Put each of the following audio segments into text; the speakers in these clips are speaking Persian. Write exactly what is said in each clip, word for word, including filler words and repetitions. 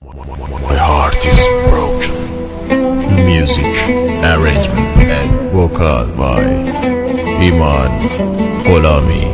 My heart is broken. Music, arrangement and vocal by Iman Gholami.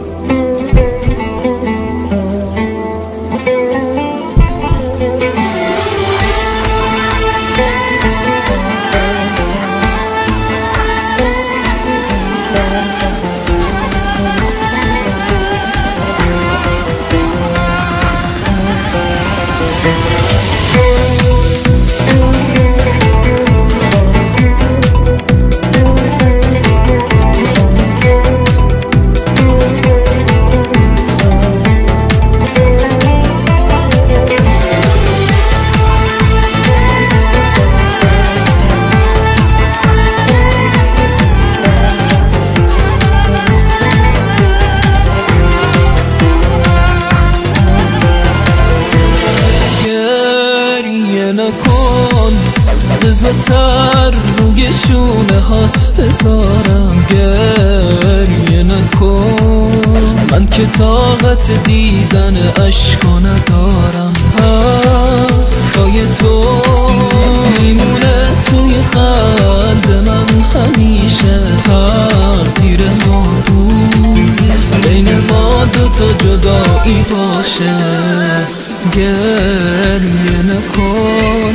نکن بذار سر روی شونه هات بذارم، گریه نکن من که طاقت دیدن عشقا ندارم. حرفای تو میمونه توی قلب من همیشه، تقدیر ما بود بین ما دوتا جدایی باشه. گریه نکن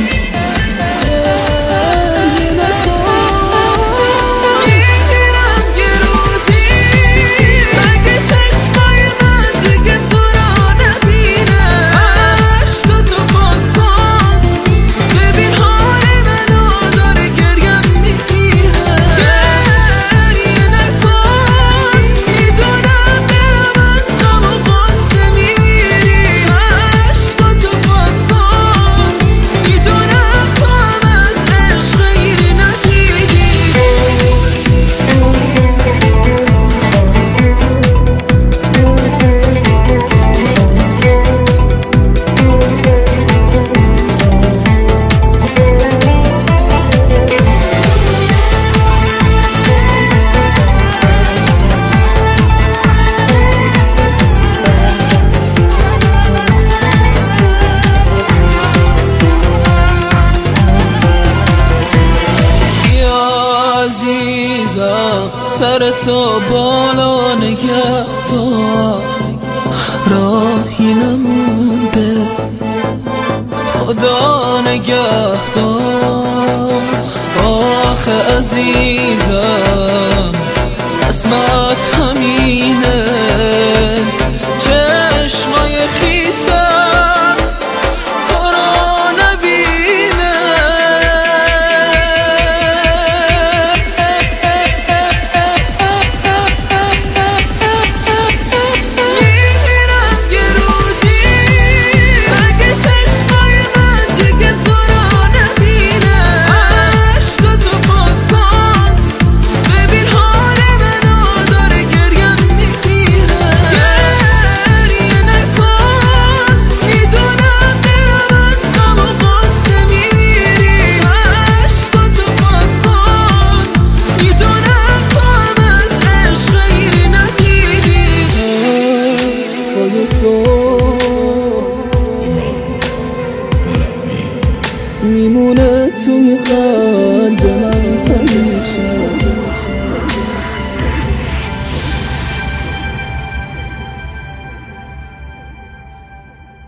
سر تو بالا نگه دار، راهی نمونده خدا نگه دار. آخه عزیزم اسمت همینه، چشمای خیسم